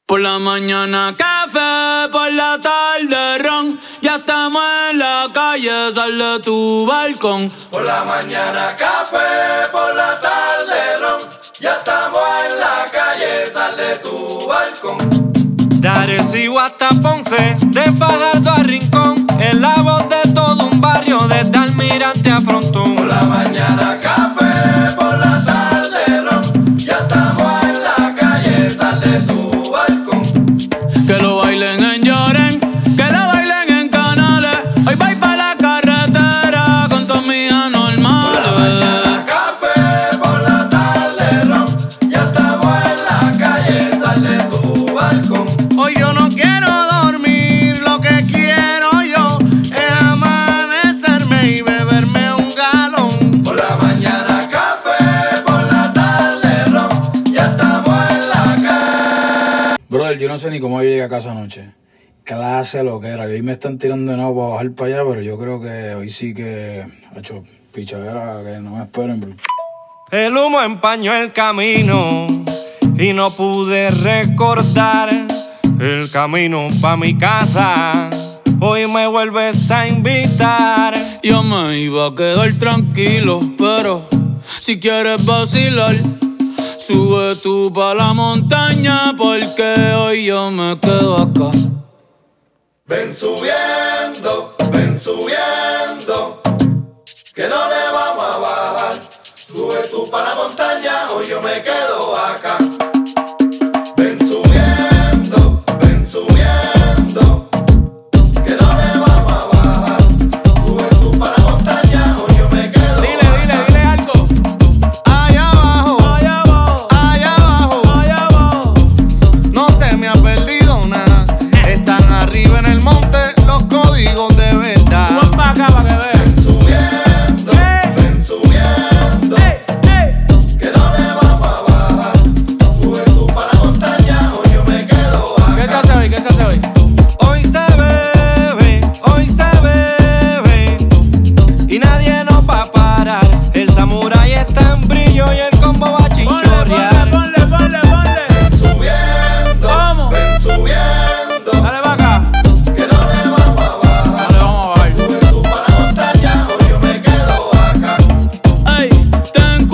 Por la mañana café, por la tarde ron. Ya estamos en la calle, sal de tu balcón. Por la mañana café, por la tarde ron. Ya estamos en la calle, sal de tu balcón. De Arecibo hasta Ponce, de Fajardo a Rincón, es la voz de todo un barrio, desde Almirante a Frontón. Por la mañana café, por la tarde ron. Ya estamos en la calle, sal de tu balcón. Que lo bailen en Lloren, que lo bailen en Canales. Hoy voy pa' la carretera con todas mis anormales. Por la mañana café, por la tarde ron. Ya estamos en la calle, sal de tu balcón. Hoy yo no quiero dormir, lo que quiero yo es amanecerme y beberme un galón. Por la mañana café, por la tarde ron. Ya estamos en la calle. Brother, yo no sé ni cómo yo llegué a casa anoche. Clase lo que era. Y hoy me están tirando de nuevo para bajar para allá, pero yo creo que hoy sí que ha hecho pichadera, que no me esperen, bro. El humo empañó el camino y no pude recordar el camino pa' mi casa. Hoy me vuelves a invitar. Yo me iba a quedar tranquilo, pero si quieres vacilar, sube tú pa' la montaña, porque hoy yo me quedo acá. Ven subiendo, que no le vamos a bajar. Sube tú para la montaña, hoy yo me quedo acá. Ven subiendo, que no le vamos a bajar. Sube tú para la montaña, hoy yo me quedo acá. Dile algo. Allá abajo, allá abajo, allá abajo, allá abajo. No se me ha perdido nada. Están arriba en el monte los códigos de verdad. Suban pa' acá pa' que vean. Ven subiendo, que no le vamos a bajar. Sube tú para la montaña, hoy yo me quedo acá. ¿Qué se hace hoy? ¿Qué se hace hoy? Hoy se bebe y nadie nos va a parar. El samurái está en brillo y el combo va a chinchorrear. Ponle. Subiendo, ven subiendo, Dale pa' acá. que no le vamos a bajar. Dale, vamos a bajar. Sube tú para la montaña, hoy yo me quedo acá. Ey, ten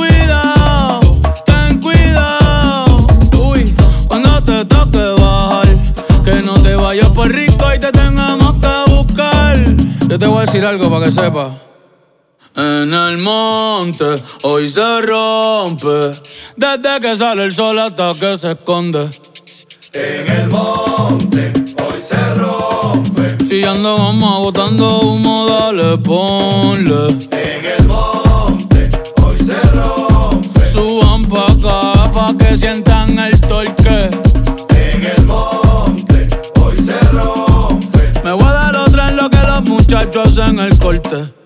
cuidado. Uy, cuando te toque bajar, que no te vayas por rico y te tengamos que buscar. Yo te voy a decir algo para que sepas. En el monte hoy se rompe, desde que sale el sol hasta que se esconde. En el monte hoy se rompe. Si ando goma botando humo, dale, ponle. En el monte hoy se rompe. Suban pa' acá pa' que sientan el torque. En el monte hoy se rompe. Me voy a dar otra en lo que los muchachos hacen el corte.